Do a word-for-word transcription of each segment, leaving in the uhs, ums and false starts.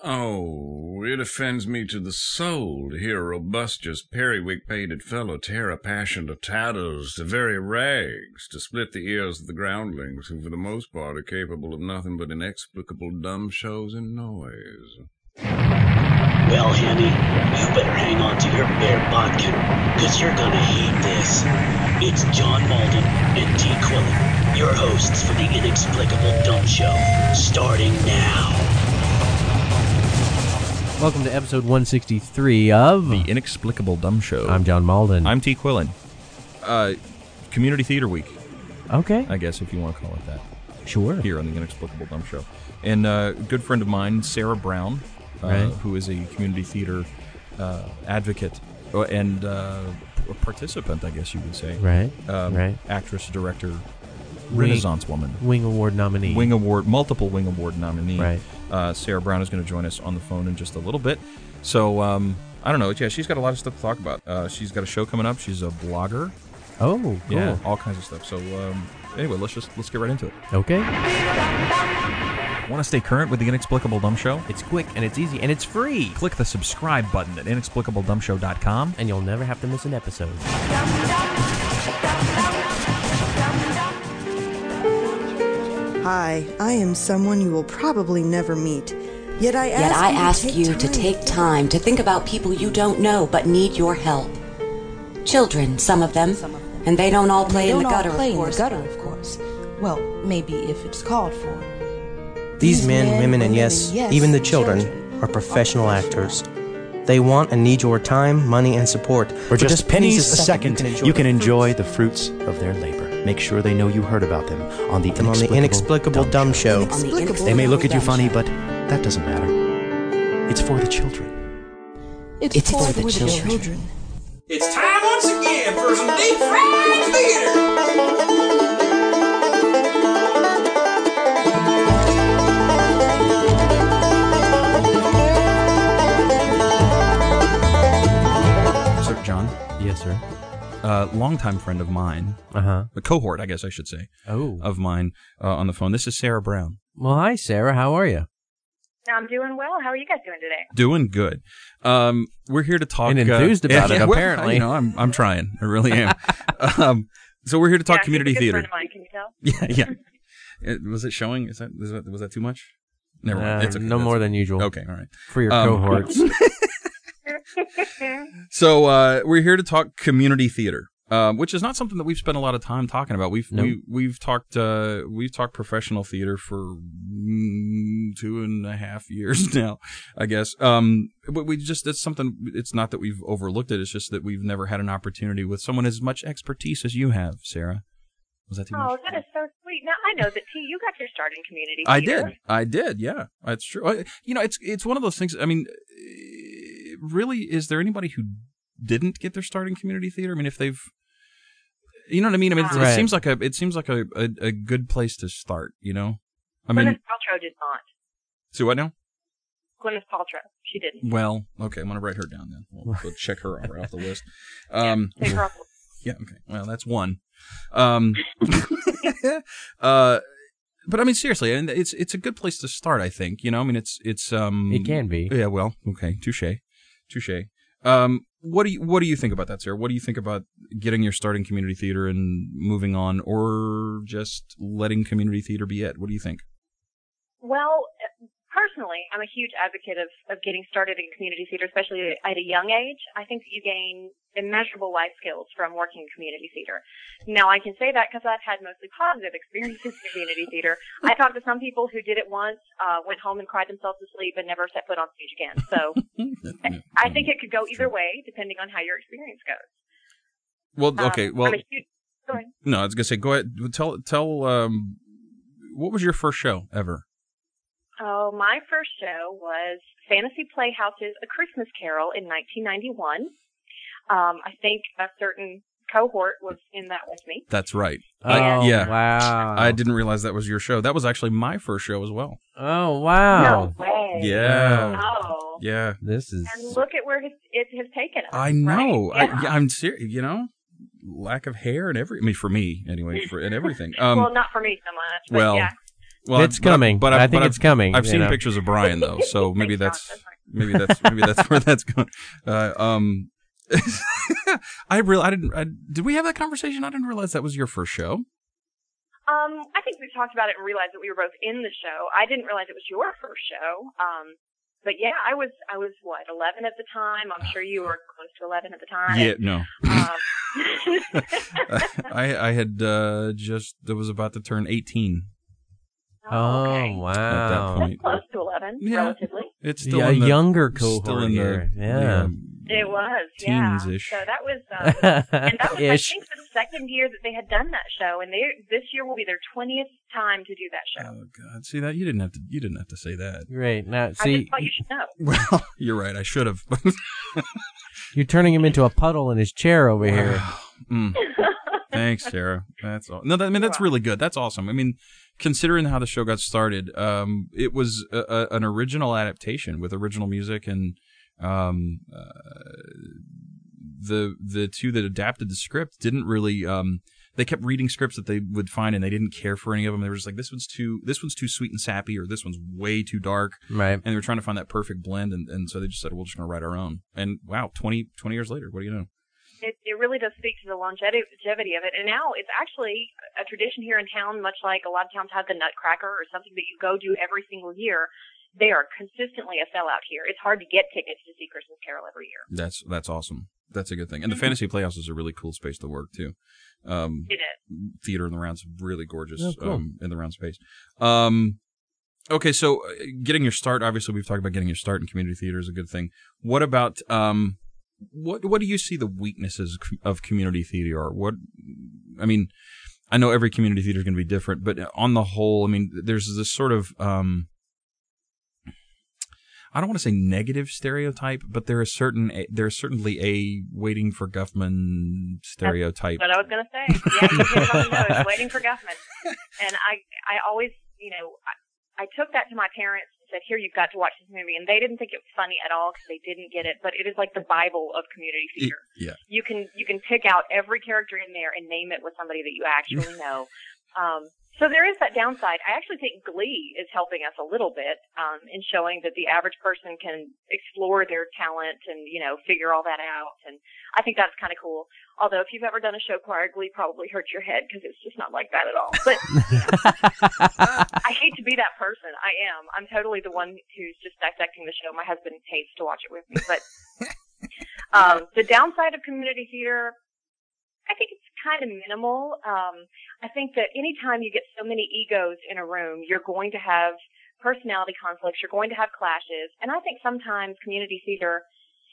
Oh, it offends me to the soul to hear a robustious, periwig-pated fellow tear a passion of tatters to very rags to split the ears of the groundlings, who for the most part are capable of nothing but inexplicable dumb shows and noise. Well, Henny, you better hang on to your bear bodkin, because you're gonna hate this. It's John Malden and T. Quillen, your hosts for the Inexplicable Dumb Show, starting now. Welcome to episode one sixty-three of The Inexplicable Dumb Show. I'm John Malden. I'm T. Quillen. Uh, Community Theater Week. Okay. I guess, if you want to call it that. Sure. Here on The Inexplicable Dumb Show. And uh, a good friend of mine, Sarah Brown, uh, right. who is a community theater uh, advocate and uh, a participant, I guess you would say. Right. Um, right. Actress, director, Wing, Renaissance woman. Wing Award nominee. Wing Award, multiple Wing Award nominee. Right. Uh, Sarah Brown is going to join us on the phone in just a little bit. So, um, I don't know. Yeah, she's got a lot of stuff to talk about. Uh, she's got a show coming up. She's a blogger. Oh, cool. Yeah, all kinds of stuff. So, um, anyway, let's just let's get right into it. Okay. Want to stay current with the Inexplicable Dumb Show? It's quick and it's easy and it's free. Click the subscribe button at inexplicable dumb show dot com, and you'll never have to miss an episode. Hi, I am someone you will probably never meet. Yet I ask, Yet I you, ask to take you time. to take time to think about people you don't know but need your help. Children, some of them, and they don't all play they in don't the gutter, all play of course. in the gutter, of course. Well, maybe if it's called for. These men, women, and yes, even the children, are professional actors. They want and need your time, money, and support. For just, just pennies a second, second you can enjoy, you the, can fruits. enjoy the fruits of their labor. Make sure they know you heard about them on the Inexplicable, on the Inexplicable Dumb, Dumb Show. On the Inexplicable They may look at you Dumb funny, Show. but that doesn't matter. It's for the children. It's, it's for, for the, the children. children. It's time once again for some deep fried theater. So, John. Yes, sir. A uh, longtime friend of mine, uh-huh. a cohort, I guess I should say, oh. of mine uh, on the phone. This is Sarah Brown. Well, hi, Sarah. How are you? I'm doing well. How are you guys doing today? Doing good. Um, we're here to talk. And enthused uh, about yeah, it, well, apparently. You know, I'm I'm trying. I really am. um, so we're here to talk yeah, community she's a good theater. Friend of mine. Can you tell? Yeah, yeah. It, was it showing? Is that, is that was that too much? Never mind. Uh, It's okay. no That's more okay. than usual. Okay, all right. For your Um, cohorts. So uh, we're here to talk community theater. Um, which is not something that we've spent a lot of time talking about. We've nope. we, we've talked uh, we've talked professional theater for mm, two and a half years now, I guess. Um, but we just it's something. It's not that we've overlooked it. It's just that we've never had an opportunity with someone as much expertise as you have, Sarah. Was that too oh, much? that is so sweet. Now I know that T, you got your start in community I theater. did. I did. Yeah, that's true. You know, it's it's one of those things. I mean, really, is there anybody who didn't get their start in community theater? I mean, if they've You know what I mean? I mean, it, right. it seems like a it seems like a, a, a good place to start. You know, I mean, Gwyneth Paltrow did not. So what now? Gwyneth Paltrow, she didn't. Well, okay, I'm gonna write her down then. We'll, we'll check her off, off the list. Um, yeah, take her off. Yeah. Okay. Well, that's one. Um, uh, but I mean, seriously, and it's it's a good place to start. I think. You know, I mean, it's it's um. It can be. Yeah. Well. Okay. Touche. Touche. Um. What do you What do you think about that, Sarah? What do you think about getting your start in community theater and moving on, or just letting community theater be it? What do you think? Well, personally, I'm a huge advocate of, of getting started in community theater, especially at a young age. I think that you gain immeasurable life skills from working in community theater. Now, I can say that because I've had mostly positive experiences in community theater. I talked to some people who did it once, uh, went home and cried themselves to sleep, and never set foot on stage again. So I think it could go either way, depending on how your experience goes. Well, okay. Um, Well, I'm a huge, go ahead. No, I was gonna say, go ahead. Tell tell. Um, what was your first show ever? Oh, my first show was Fantasy Playhouse's A Christmas Carol in nineteen ninety-one. Um, I think a certain cohort was in that with me. That's right. Oh, I, yeah. Wow. I didn't realize that was your show. That was actually my first show as well. Oh, wow. No way. Yeah. Oh. Yeah. This is... And look at where his, it has taken us. I know. Right? I, yeah, I'm serious. You know, lack of hair and every. I mean, for me anyway, for and everything. Um, well, not for me so much. But well, yeah. Well, it's but coming. I, but I, I, think but it's I've, coming. I've seen know. pictures of Brian though, so maybe that's maybe that's maybe that's where that's going. Uh, um, I real I didn't. I, did we have that conversation? I didn't realize that was your first show. Um, I think we talked about it and realized that we were both in the show. I didn't realize it was your first show. Um, but yeah, I was I was what eleven at the time. I'm sure you were close to eleven at the time. Yeah, no. Um, I I had uh, just I was about to turn eighteen. Oh, okay. wow. At that point. That's close to eleven, Yeah. relatively. It's still Yeah, in the, a younger cohort still in here. the, Yeah. the, um, It was, yeah. teens-ish. So that was, um, and that was, I Ish. think, the second year that they had done that show, and they this year will be their twentieth time to do that show. Oh God! See that you didn't have to. You didn't have to say that. Great. Now, I see, just thought you should know. Well, you're right. I should have. you're turning him into a puddle in his chair over here. Mm. Thanks, Sarah. That's all. No, that, I mean that's really good. That's awesome. I mean, considering how the show got started, um, it was a, a, an original adaptation with original music, and um, uh, the the two that adapted the script didn't really. Um, they kept reading scripts that they would find, and they didn't care for any of them. They were just like, this one's too this one's too sweet and sappy, or this one's way too dark. Right. And they were trying to find that perfect blend, and, and so they just said, we're just going to write our own. And wow, twenty, twenty years later, what do you know? It, it really does speak to the longevity of it. And now it's actually a tradition here in town, much like a lot of towns have the Nutcracker or something that you go do every single year. They are consistently a sellout here. It's hard to get tickets to see Christmas Carol every year. That's that's awesome. That's a good thing. And the Fantasy Playhouse is a really cool space to work, too. Um, it is. Theater in the Round's really gorgeous oh, cool. um, in the Round space. Um, okay, so uh, getting your start, obviously we've talked about getting your start in community theater is a good thing. What about... Um, What what do you see the weaknesses of community theater are? What I mean, I know every community theater is going to be different, but on the whole, I mean, there's this sort of um, I don't want to say negative stereotype, but there is certain there's certainly a waiting for Guffman stereotype. That's what I was going to say. Yeah, you hit it on the nose. Waiting for Guffman, and I I always you know I, I took that to my parents. Said, here, you've got to watch this movie. And they didn't think it was funny at all because they didn't get it. But it is like the Bible of community theater. Yeah. You can you can pick out every character in there and name it with somebody that you actually know. Um, so there is that downside. I actually think Glee is helping us a little bit um, in showing that the average person can explore their talent and, you know, figure all that out. And I think that's kind of cool. Although if you've ever done a show choir, Glee probably hurts your head because it's just not like that at all. But you know, I hate to be that person. I am. I'm totally the one who's just dissecting the show. My husband hates to watch it with me. But um, the downside of community theater, I think it's kind of minimal. Um, I think that anytime you get so many egos in a room, you're going to have personality conflicts. You're going to have clashes. And I think sometimes community theater,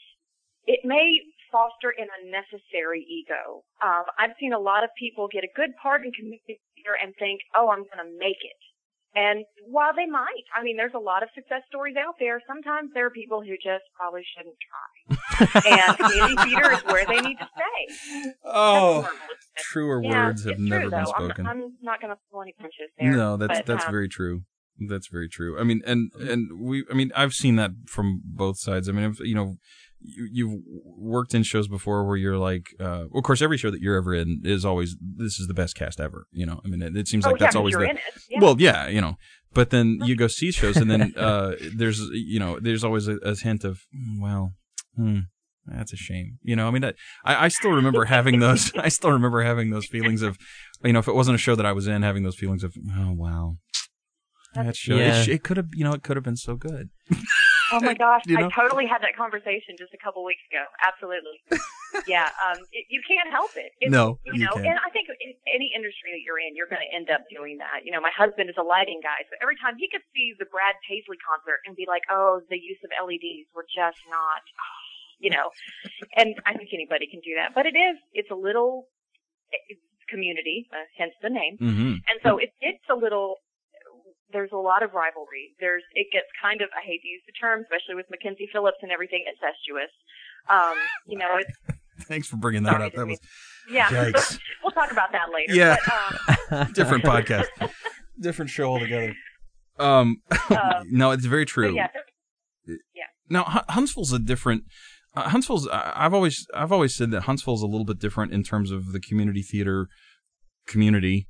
it may foster an unnecessary ego. Um, I've seen a lot of people get a good part in community theater and think, oh, I'm going to make it. And while they might, I mean, there's a lot of success stories out there. Sometimes there are people who just probably shouldn't try. And community theater is where they need to stay. Oh, truer yeah, words have it's never true, been though. spoken. I'm, I'm not going to pull any punches there. No, that's but, that's um, very true. That's very true. I mean, and and we, I mean, I've seen that from both sides. I mean, if, you know, you, you've worked in shows before where you're like, uh, well, of course, every show that you're ever in is always, this is the best cast ever. You know, I mean, it, it seems oh, like yeah, that's always you're the, in it. Yeah. well, yeah, you know, but then you go see shows and then uh, there's, you know, there's always a, a hint of, well, hmm. That's a shame. You know, I mean, that, I, I still remember having those, I still remember having those feelings of, you know, if it wasn't a show that I was in, having those feelings of, oh, wow. That show, Yeah. it, it could have, you know, it could have been so good. Oh my gosh, You know? I totally had that conversation just a couple weeks ago. Absolutely. Yeah, um, it, you can't help it. It's, No, you you know, can't. and I think in any industry that you're in, you're going to end up doing that. You know, my husband is a lighting guy, so every time he could see the Brad Paisley concert and be like, oh, the use of L E Ds were just not, you know, and I think anybody can do that. But it is, it's a little community, uh, hence the name. Mm-hmm. And so it, it's a little, there's a lot of rivalry. There's, it gets kind of, I hate to use the term, especially with Mackenzie Phillips and everything, incestuous. Um, you know, it's, Thanks for bringing that sorry, up. That was, yeah, yikes. we'll talk about that later. Yeah. But, um, different podcast, different show altogether. Um, uh, no, it's very but true. yeah, there- yeah. Now, Hun- Huntsville's a different. Uh, Huntsville's. I- I've always, I've always said that Huntsville's a little bit different in terms of the community theater community.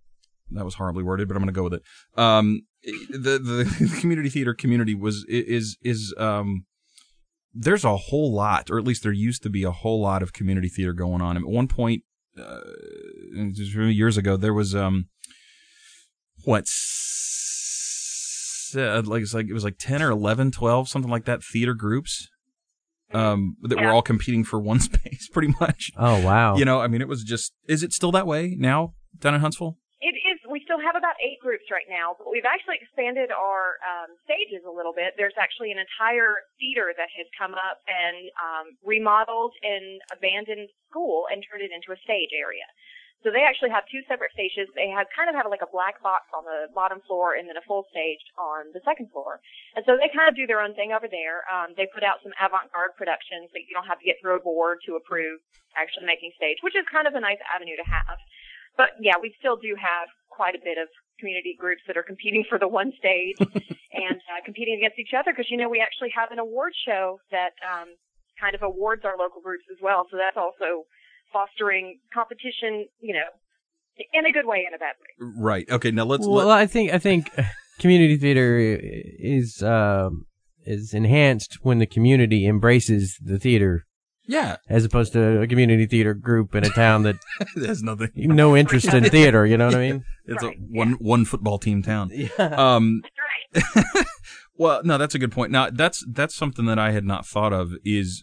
that was horribly worded, but I'm going to go with it. Um, the, the the community theater community was is is um, there's a whole lot, or at least there used to be a whole lot of community theater going on. And at one point, uh, years ago, there was um, what uh, like it's like it was like ten or eleven, twelve, something like that, theater groups. Um, that yeah. were all competing for one space, pretty much. Oh, wow. You know, I mean, it was just, is it still that way now down in Huntsville? It is. We still have about eight groups right now, but we've actually expanded our um, stages a little bit. There's actually an entire theater that has come up and um, remodeled an abandoned school and turned it into a stage area. So they actually have two separate stages. They have kind of have like a black box on the bottom floor and then a full stage on the second floor. And so they kind of do their own thing over there. Um, they put out some avant-garde productions that you don't have to get through a board to approve actually making stage, which is kind of a nice avenue to have. But yeah, we still do have quite a bit of community groups that are competing for the one stage and uh, competing against each other because, you know, we actually have an award show that um, kind of awards our local groups as well. So that's also fostering competition, you know, in a good way and a bad way. Right. Okay. Now let's. Well, let... I think I think community theater is um, is enhanced when the community embraces the theater. Yeah. As opposed to a community theater group in a town that has nothing, no interest in theater. You know what I mean? It's right. a one yeah. one football team town. Yeah. Um, That's right. Well, no, that's a good point. Now, that's that's something that I had not thought of. Is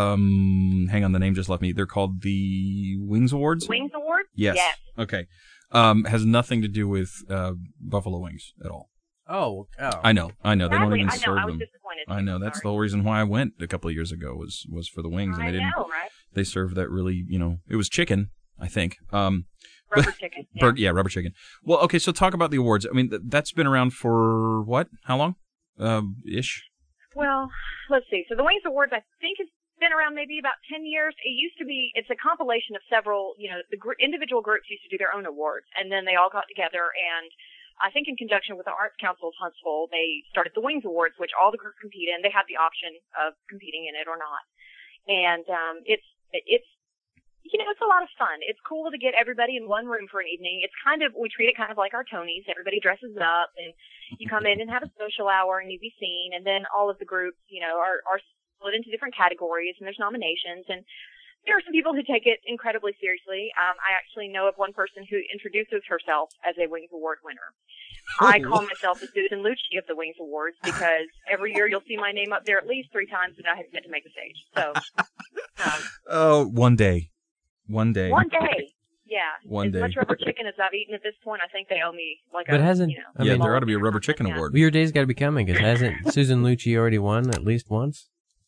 um, hang on, the name just left me. They're called the Wings Awards. Wings Awards. Yes. yes. Okay. Um, has nothing to do with uh, Buffalo Wings at all. Oh, oh. I know, I know. They don't Sadly, even I know, serve I was them. disappointed. I know. That's Sorry. the whole reason why I went a couple of years ago was was for the wings, and I they didn't. know, right? They served that really, you know, it was chicken, I think. Um, Rubber but, chicken. Yeah. Bird, yeah, rubber chicken. Well, okay, so talk about the awards. I mean, th- that's been around for what? How long? Um, ish. Well, let's see. So the Wings Awards, I think, has been around maybe about ten years. It used to be, it's a compilation of several, you know, the gr- individual groups used to do their own awards, and then they all got together, and I think in conjunction with the Arts Council of Huntsville, they started the Wings Awards, which all the groups compete in. They have the option of competing in it or not. And um, it's, it's, you know, it's a lot of fun. It's cool to get everybody in one room for an evening. It's kind of, we treat it kind of like our Tonys. Everybody dresses up, and you come in and have a social hour, and you be seen, and then all of the groups, you know, are, are split into different categories, and there's nominations, and there are some people who take it incredibly seriously. Um, I actually know of one person who introduces herself as a Wings Award winner. I call myself the Susan Lucci of the Wings Awards because every year you'll see my name up there at least three times, and I have yet to make the stage. So, um, oh, one day. One day. One day. Yeah. One as day. much rubber chicken as I've eaten at this point, I think they owe me like but a, hasn't, you know. I yeah, mean, there ought to be a rubber chicken yeah. award. Well, your day's got to be coming because hasn't Susan Lucci already won at least once?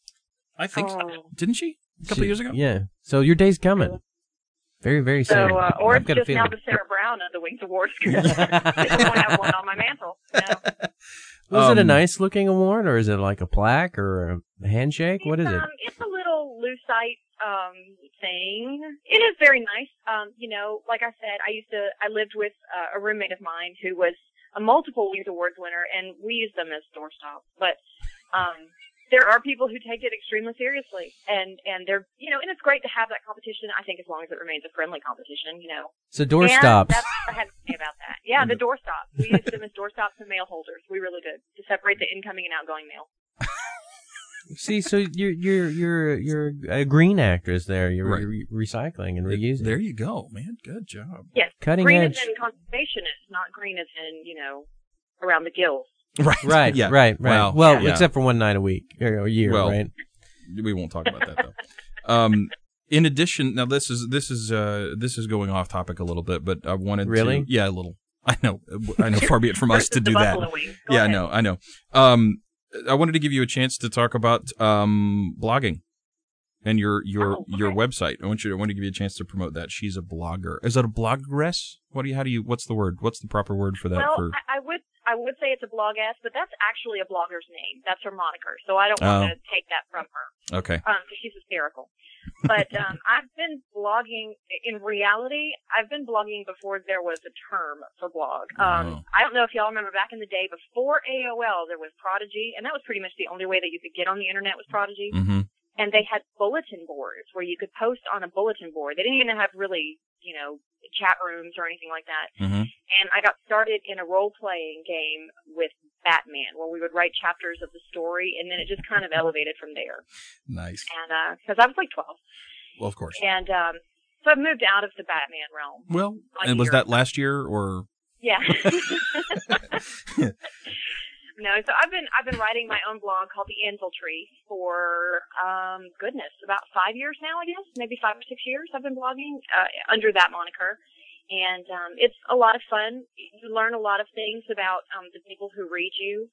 I think so. Oh. Didn't she? A couple She- of years ago? Yeah. So your day's coming. Very, very soon. So, uh, or I've it's got a just now feeling. the Sarah Brown of the Wings Awards because I don't have one on my mantle. No. Was it a Um, nice looking award, or is it like a plaque or a handshake? What is it's, it? Um, it's a little lucite um, thing. It is very nice. Um, you know, like I said, I used to, I lived with uh, a roommate of mine who was a multiple Wings Awards winner, and we used them as doorstops. But um, there are people who take it extremely seriously, and and they're, you know, and it's great to have that competition. I think as long as it remains a friendly competition, you know. So door and stops. That's what I had to say about that. Yeah, the doorstops. We use them as doorstops and mail holders. We really did to separate the incoming and outgoing mail. See, so you're you're you're you're a green actress there. You're Right. re- recycling and reusing. There you go, man. Good job. Yes, Cutting green edge. as in conservationist, not green as in, you know, around the gills. Right. Right, Yeah. right, right. Wow. Well, Yeah. except for one night a week or a year, Well, right? We won't talk about that though. Um, in addition, now this is this is uh, this is going off topic a little bit, but I wanted Really? to, yeah, a little. I know, I know. Far be it from us to The do that. buffalo wing. Go Yeah, I ahead. know, I know. Um, I wanted to give you a chance to talk about um blogging and your your Oh, your okay. website. I want you. I want to give you a chance to promote that. She's a blogger. Is that a bloggeress? What do you? How do you? What's the word? What's the proper word for that? Well, for I, I would I would say it's a blogess, but that's actually a blogger's name. That's her moniker, so I don't want Oh. to take that from her. okay. Um, 'cause she's hysterical. But um, I've been blogging. In reality, I've been blogging before there was a term for blog. Um, Oh. I don't know if y'all remember back in the day before A O L, there was Prodigy, and that was pretty much the only way that you could get on the internet was Prodigy. Mm-hmm. And they had bulletin boards where you could post on a bulletin board. They didn't even have really, you know, chat rooms or anything like that. Mm-hmm. And I got started in a role-playing game with Batman, where we would write chapters of the story, and then it just kind of elevated from there. Nice. And because uh, I was like twelve. Well, of course. And um, so I've moved out of the Batman realm. Well, and was that last year or? Yeah. No, so I've been I've been writing my own blog called The Anvil Tree for um goodness about five years now, I guess, maybe five or six years. I've been blogging uh, under that moniker, and um, it's a lot of fun. You learn a lot of things about um, the people who read you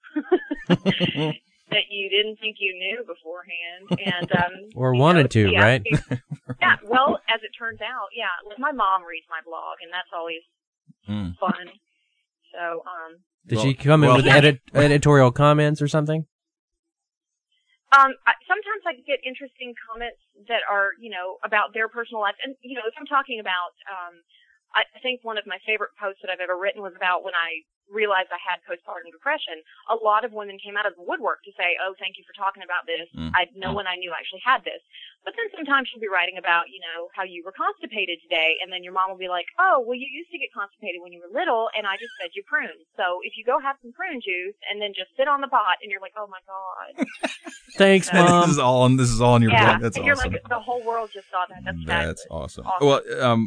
that you didn't think you knew beforehand, and um, or wanted know, to, yeah, right? Yeah. Well, as it turns out, yeah. Like my mom reads my blog, and that's always mm. fun. So. um Did well, she come in well, with edit, editorial comments or something? Um, I, sometimes I get interesting comments that are, you know, about their personal life. And, you know, if I'm talking about, um, I think one of my favorite posts that I've ever written was about when I realized I had postpartum depression. A lot of women came out of the woodwork to say, oh, thank you for talking about this. Mm. I no one I knew actually had this. But then sometimes she'll be writing about, you know, how you were constipated today, and then your mom will be like, oh, well, you used to get constipated when you were little, and I just fed you prunes. So if you go have some prune juice and then just sit on the pot, and you're like, oh my God. Thanks, so, Mom. This is all on this is all on your yeah, blog. That's and you're awesome. like, the whole world just saw that. That's That's fabulous. awesome. awesome. Well, um,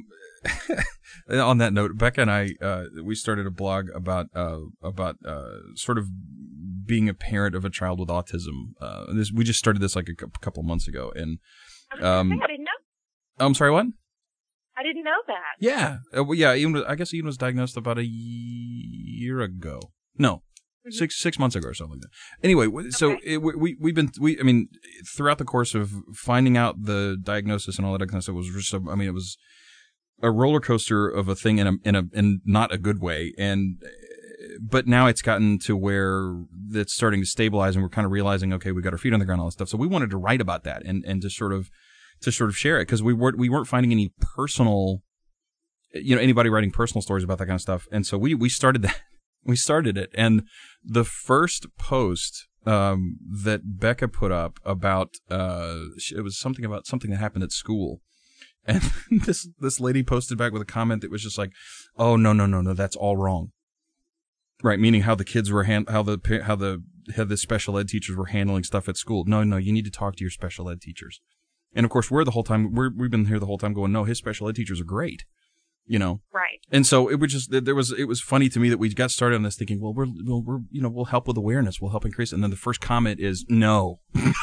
on that note, Becca and I, uh, we started a blog about, uh, about, uh, sort of being a parent of a child with autism. Uh, this, we just started this like a couple months ago, and, um, I didn't know. I'm sorry, what? I didn't know that. Yeah. Uh, well, yeah, Ian was, I guess Ian was diagnosed about a year ago. No. Mm-hmm. Six six months ago or something like that. Anyway, so okay. it, we we've been we I mean throughout the course of finding out the diagnosis and all that kind of stuff was just I mean it was a roller coaster of a thing in a in a in not a good way, and but now it's gotten to where it's starting to stabilize and we're kind of realizing, okay, we got our feet on the ground, all that stuff. So we wanted to write about that and and to sort of to sort of share it, because we weren't we weren't finding any personal, you know, anybody writing personal stories about that kind of stuff, and so we we started that. We started it, and the first post um, that Becca put up about uh, it was something about something that happened at school, and this this lady posted back with a comment that was just like, "Oh no no no no, that's all wrong." Right, meaning how the kids were hand, how the how the how the special ed teachers were handling stuff at school. No no, you need to talk to your special ed teachers, and of course we're the whole time we're we've been here the whole time going, no, his special ed teachers are great. You know, right? And so it was just there was it was funny to me that we got started on this thinking, well, we're we'll, we're you know we'll help with awareness, we'll help increase it, and then the first comment is no,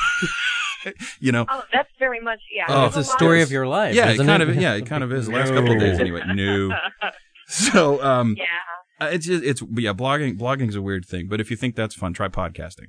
you know. Oh, that's very much yeah. Oh, it's a story of your life. Yeah, isn't it kind it? of yeah, it kind of is. The No. last couple of days anyway. No. So um, yeah. Uh, it's just, it's yeah, blogging blogging is a weird thing, but if you think that's fun, try podcasting.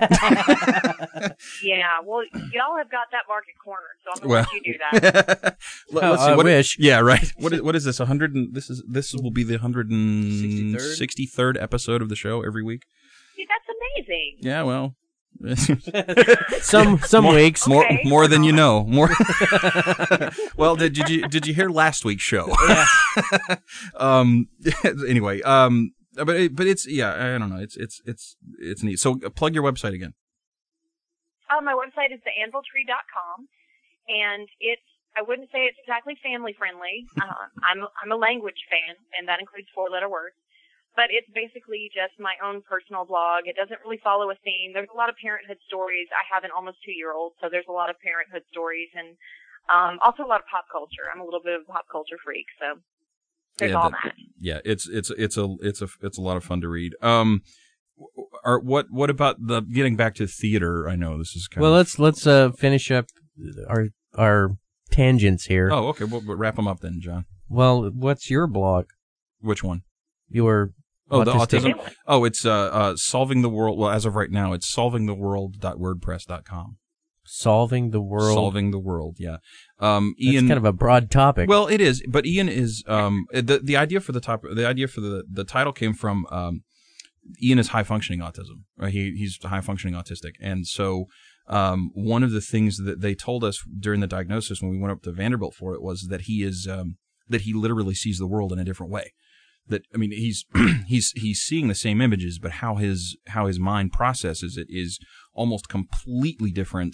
Yeah, well, y'all have got that market cornered, so I'm gonna Well, let you do that. Let, Oh, let's see, I what wish. Yeah, right. What is what is this? A hundred and this is this will be the hundred and sixty third episode of the show every week. See, that's amazing. Yeah, well. some some more, weeks more Okay. more than you know. More. Well, did, did you did you hear last week's show? Yeah. um. Anyway. Um. But it, but it's yeah. I don't know. It's it's it's it's neat. So uh, plug your website again. Uh, my website is the anvil tree dot com, and it's I wouldn't say it's exactly family friendly. Uh, I'm I'm a language fan, and that includes four letter words. But it's basically just my own personal blog. It doesn't really follow a theme. There's a lot of parenthood stories. I have an almost two-year-old, so there's a lot of parenthood stories, and um, also a lot of pop culture. I'm a little bit of a pop culture freak, so there's yeah, all that, that. Yeah, it's it's it's a it's a it's a lot of fun to read. Um, are what what about the getting back to theater? I know this is kind well of let's let's uh finish up our our tangents here. Oh, okay. Well, but wrap them up then, John. Well, what's your blog? Which one? Your Oh, the autistic- autism. Oh, it's uh, uh, solving the world. Well, as of right now, it's solving the world dot wordpress dot com. Solving the world. Solving the world. Yeah. Um, That's Ian. kind of a broad topic. Well, it is, but Ian is um the the idea for the top the idea for the the title came from um Ian is high functioning autism. Right? He he's high functioning autistic, and so um one of the things that they told us during the diagnosis when we went up to Vanderbilt for it was that he is um that he literally sees the world in a different way. That I mean, he's he's he's seeing the same images, but how his how his mind processes it is almost completely different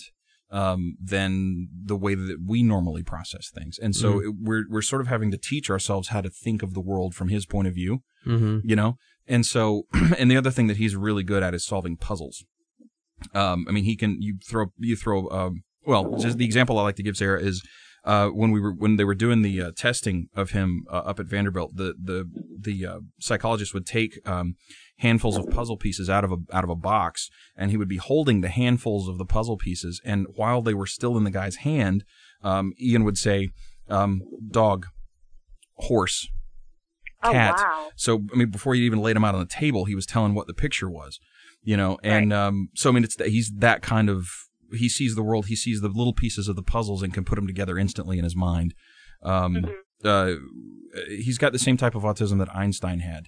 um, than the way that we normally process things. And so mm. it, we're we're sort of having to teach ourselves how to think of the world from his point of view, mm-hmm. you know? And so, and the other thing that he's really good at is solving puzzles. Um, I mean, he can, you throw, you throw, um, well, just the example I like to give Sarah is, uh, when we were, when they were doing the, uh, testing of him, uh, up at Vanderbilt, the, the, the, uh, psychologist would take, um, handfuls of puzzle pieces out of a, out of a box, and he would be holding the handfuls of the puzzle pieces. And while they were still in the guy's hand, um, Ian would say, um, dog, horse, cat. Oh, wow. So, I mean, before you even laid them out on the table, he was telling what the picture was. You know, and, right. um, so, I mean, it's, he's that kind of, he sees the world, he sees the little pieces of the puzzles and can put them together instantly in his mind. Um, mm-hmm. uh, he's got the same type of autism that Einstein had.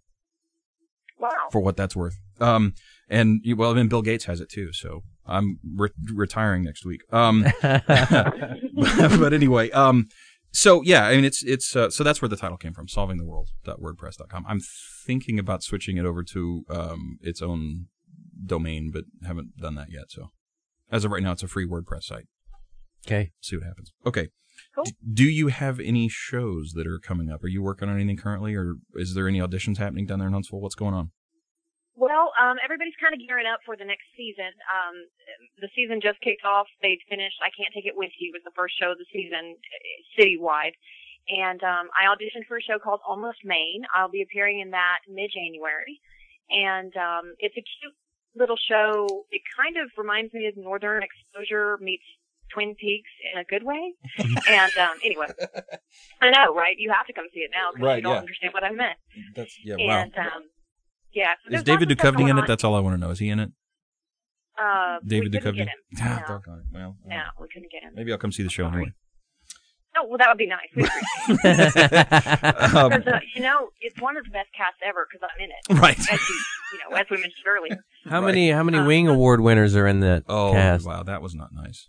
Wow. For what that's worth. Um, and, well, I mean, Bill Gates has it too, so I'm re- retiring next week. Um, but, but anyway, um, so yeah, I mean, it's, it's, uh, so that's where the title came from, solving the world dot wordpress dot com. I'm thinking about switching it over to, um, its own domain, but haven't done that yet. So as of right now, it's a free WordPress site. Okay. See what happens. Okay. Cool. D- do you have any shows that are coming up? Are you working on anything currently, or is there any auditions happening down there in Huntsville? What's going on? Well, um, everybody's kind of gearing up for the next season. Um, the season just kicked off. They'd finished I Can't Take It With You. It was the first show of the season citywide. And um, I auditioned for a show called Almost Maine. I'll be appearing in that mid-January. And um, it's a cute little show. It kind of reminds me of Northern Exposure meets Twin Peaks in a good way. And um, anyway, I know, right? You have to come see it now because right, you don't yeah. understand what I meant. That's, yeah, wow. And, um, yeah. So is David Duchovny in it? That's all I want to know. Is he in it? Uh, David we Duchovny? Ah, no. Well, no, we couldn't get him. Maybe I'll come see the show Sorry. anyway. Oh, well, that would be nice. We appreciate it. um, because, uh, you know, it's one of the best casts ever because I'm in it. Right. As you, you know, as we mentioned earlier. How right. many how many um, Wing Award winners are in that oh, cast? wow, that was not nice.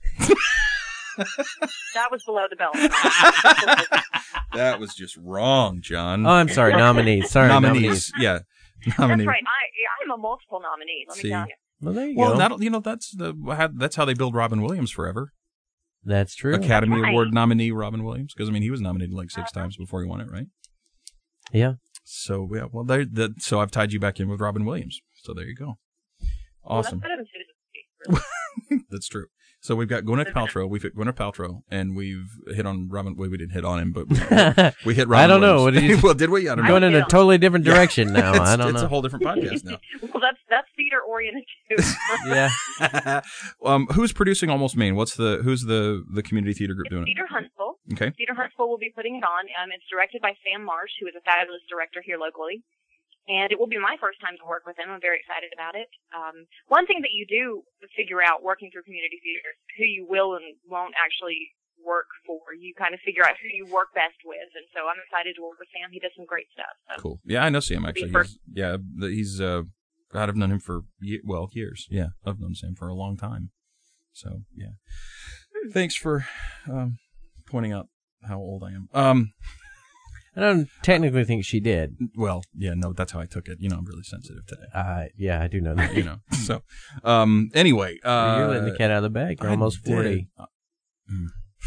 That was below the belt. That was just wrong, John. Oh, I'm sorry, nominees. Sorry, nominees. nominees. Yeah, That's nominees. right. I, I'm a multiple nominee. Let See? me tell you. Well, there you Well, go. that'll, you know, that's the that's how they build Robin Williams forever. That's true. Academy Right. Award nominee Robin Williams, because I mean he was nominated like six times before he won it, right? Yeah. So yeah, well, there. The, so I've tied you back in with Robin Williams. So there you go. Awesome. Well, that's better than Susan. That's true. So we've got Gwyneth Paltrow. We've hit Gwyneth Paltrow, and we've hit on Robin. Well, we didn't hit on him, but we, we hit Robin. I don't know. Williams. What did you, well, did we? I don't I'm know. going in a totally different direction Yeah. now. It's, I don't it's know. a whole different podcast now. Well, that's that's theater oriented too. Yeah. um, who's producing Almost Maine? What's the who's the the community theater group It's doing Theater it? Huntsville. Okay. Theater Huntsville will be putting it on. Um, it's directed by Sam Marsh, who is a fabulous director here locally. And it will be my first time to work with him. I'm very excited about it. Um, one thing that you do figure out working through community theaters, who you will and won't actually work for. You kind of figure out who you work best with. And so I'm excited to work with Sam. He does some great stuff. So. Cool. Yeah, I know Sam actually. He's, yeah, the, he's, uh, God, I've known him for, ye- well, years. Yeah, I've known Sam for a long time. So, yeah. Hmm. Thanks for um, pointing out how old I am. Um, I don't technically think she did. Well, yeah, no, that's how I took it. You know, I'm really sensitive today. Uh, yeah, I do know that. You know, so, um, anyway. Uh, You're letting the cat out of the bag. You're I almost did. forty. Uh, mm.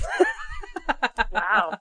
Wow.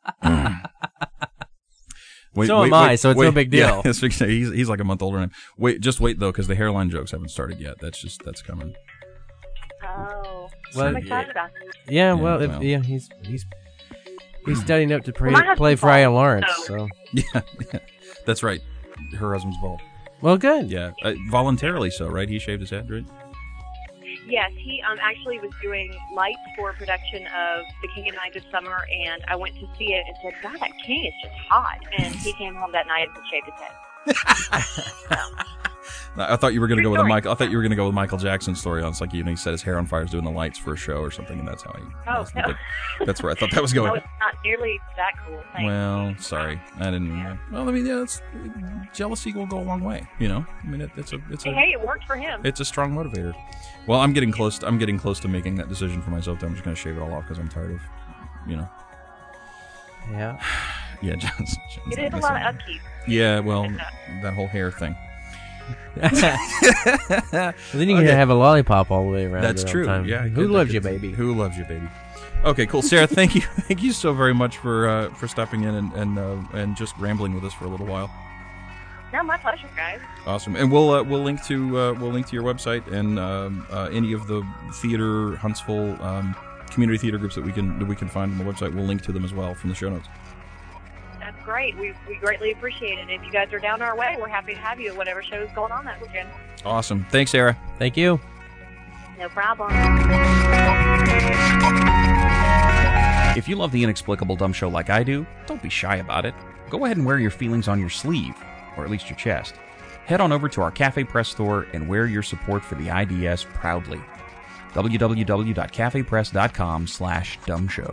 Wait, so wait, am I, wait, so it's wait. no big deal. Yeah, he's, he's like a month older than him. Wait, just wait, though, because the hairline jokes haven't started yet. That's just, that's coming. Oh. Well, I'm excited about it. Yeah, Yeah, well, if, well. yeah, he's he's he's studying up to pre- Well, my husband's play Friar Lawrence. bald, So Yeah, yeah, that's right. Her husband's bald. well, good. Yeah, uh, voluntarily so, right? He shaved his head, right? Yes, he um, actually was doing lights for a production of The King and I this summer, and I went to see it and said, God, that king is just hot. And he came home that night and shaved his head. So. I thought you were going to True go with a story. Michael. I thought you were going to go with Michael Jackson's story on. It's like, you know, he set his hair on fire, was doing the lights for a show or something, and that's how he. Oh, that's, no. that's where I thought that was No, going. it's not nearly that cool. Thanks. Well, sorry, I didn't. Uh, well, I mean, yeah, it's, jealousy will go a long way. You know, I mean, it, it's a, it's a, hey, it worked for him. it's a strong motivator. Well, I'm getting close. To, I'm getting close to making that decision for myself. I'm just going to shave it all off because I'm tired of, you know. Yeah. Yeah, John's. John's It is a not lot of listening. upkeep. Yeah, well, It's, uh, that whole hair thing. Well, then you're Okay. gonna have a lollipop all the way around. That's the true. time. Yeah. Who good- loves good- you, baby? Who loves you, baby? Okay, cool. Sarah, thank you, thank you so very much for uh, for stopping in and and uh, and just rambling with us for a little while. No, my pleasure, guys. Awesome, and we'll uh, we'll link to uh, we'll link to your website and um, uh, any of the theater Huntsville um, community theater groups that we can that we can find on the website. We'll link to them as well from the show notes. That's great. We we greatly appreciate it. If you guys are down our way, we're happy to have you at whatever show's going on that weekend. Awesome, thanks, Sarah. Thank you. No problem. If you love the Inexplicable Dumb Show like I do, don't be shy about it. Go ahead and wear your feelings on your sleeve, or at least your chest. Head on over to our Cafe Press store and wear your support for the I D S proudly. w w w dot cafe press dot com slash dumb show.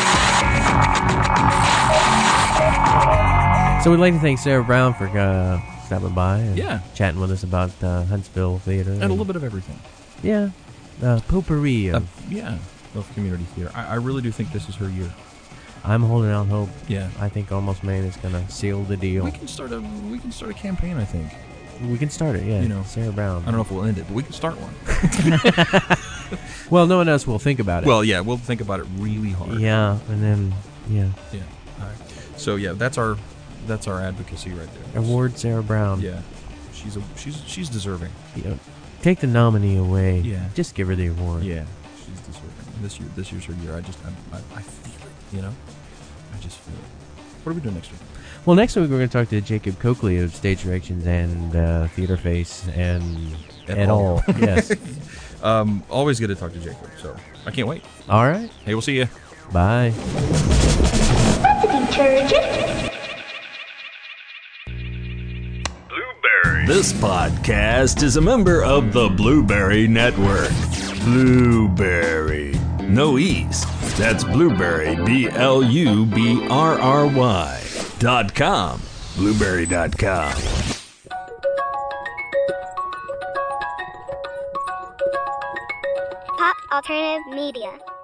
So we'd like to thank Sarah Brown for uh, stopping by and Yeah. chatting with us about uh, Huntsville Theater. And a little bit of everything. Yeah. Uh, potpourri of... Uh, yeah, of community theater. I, I really do think this is her year. I'm holding out hope. Yeah. I think Almost Maine is going to seal the deal. We can start a we can start a campaign. I think. We can start it, yeah. You know, Sarah Brown. I don't know if we'll end it, but we can start one. Well, no one else will think about it. Well, yeah, we'll think about it really hard. Yeah, and then, yeah. Yeah. All right. So yeah, that's our that's our advocacy right there. Award Sarah Brown. Yeah. She's a she's she's deserving. You know, take the nominee away. Yeah. Just give her the award. Yeah. She's deserving. This year this year's her year. I just I, I, I feel it. You know. I just feel it. What are we doing next week? Well, next week we're going to talk to Jacob Coakley of Stage Directions and uh, Theater Face and At et all. al. Yes. um, always good to talk to Jacob. So I can't wait. All right. Hey, we'll see you. Bye. This podcast is a member of the Blueberry Network. Blueberry. No E's. That's Blueberry, B L U B R R Y dot com. Blueberry dot com. Pop Alternative Media.